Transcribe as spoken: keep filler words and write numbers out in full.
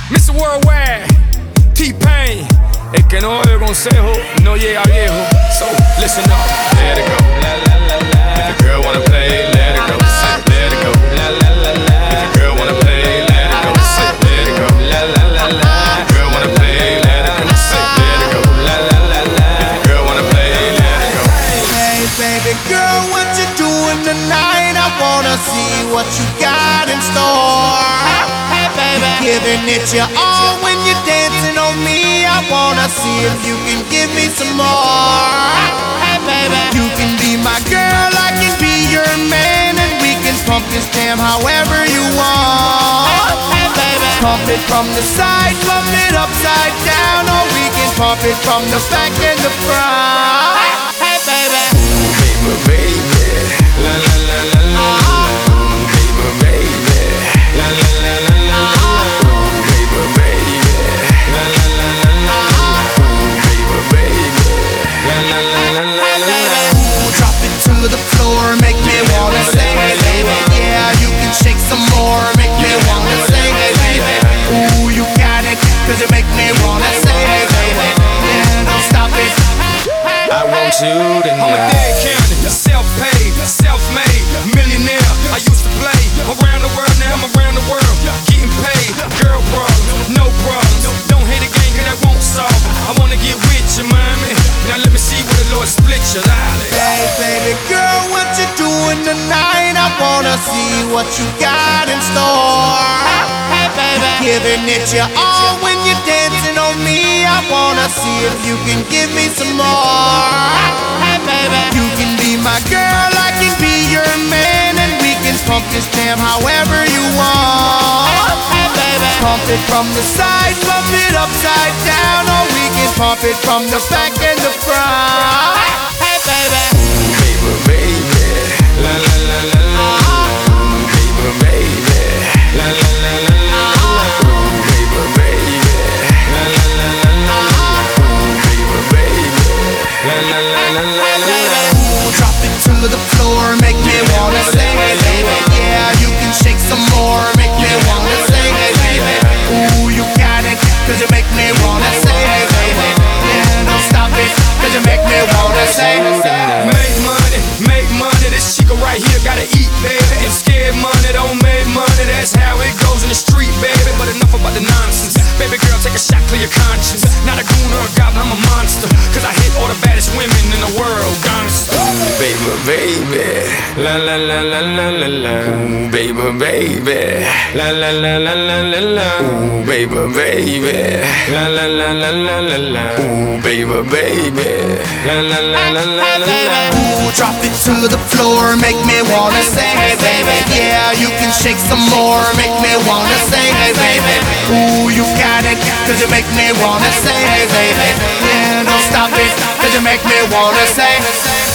mister Worldwide, T-Pain. El que no oye consejo no llega viejo. So, listen up. Let it go. La, la, la, la. If your girl wanna play, let it go. Let it go. La, la, la, la. If your girl wanna play, let it go. Let it go. La, la, la, la. If your girl wanna play, let it go. Let it go. La, la, la, la. If your girl wanna play, let it go. Hey, baby girl, what you doing tonight? I wanna see what you got in store. Hey, baby, giving it your all when you're dancing on me. I wanna see if you can give me some more. Hey, baby, you can be my girl, I can be your man, and we can pump this jam however you want. Hey, baby, pump it from the side, pump it upside down, or we can pump it from the back and the front. Hey, baby, baby, baby, la la la la la, baby, baby, la la la la la, baby, baby, la la la la la, baby, baby, la la la la la la. Drop it to the floor, make me wanna say, hey baby, yeah, you can shake some more, make me wanna say, hey baby, ooh, you got it, cause you make me wanna say, hey baby, yeah, don't stop it. I want you to know I'm a dead county, self-paid, self-made, millionaire. I used to play around the world, now I'm around the world, getting paid. Girl problems, no problems. Don't hate a game, cause that won't solve. I wanna get with you, mommy. Now let me see where the Lord split your lolly. Hey baby girl, what you doing tonight? I wanna see what you got in store. Hey baby, giving it your all when you're dancing on me. I wanna see if you can give me some more. Hey baby, you can be my girl, I can be your man, and we can pump this jam however you want. Hey baby, pump it from the side, pump it upside down, or we can pump it from the back and the front. Hey baby, baby, baby, la la la la la, baby, baby, la la la la la, baby, baby, la la la la la, baby, baby, la la la la la la. Drop it to the floor, make me wanna say, hey baby, yeah, you can shake some more, make me wanna say, hey baby, ooh, you got it, cause you make me wanna say, hey baby, yeah, don't stop it, cause you make me wanna say. Make money, make money, this chica right here gotta eat, baby. And scared money don't make money, that's how it goes in the street, baby. But enough about the nonsense, baby girl, take a shot, clear your conscience. Not a goon or a goblin, I'm a monster, cause I hit all the baddest women in the world, gangsta. Baby, baby, la la la la la la la. Ooh, baby, baby, la la la la la la la. Ooh, baby, baby, la la la la la la la. Ooh, baby, baby, la la la la la la la. Ooh, drop it to the floor, make me wanna say, hey baby, yeah, you can shake some more, make me wanna say, hey baby, ooh, you got it, cause you make me wanna say, hey baby, yeah, don't stop it, cause you make me wanna say.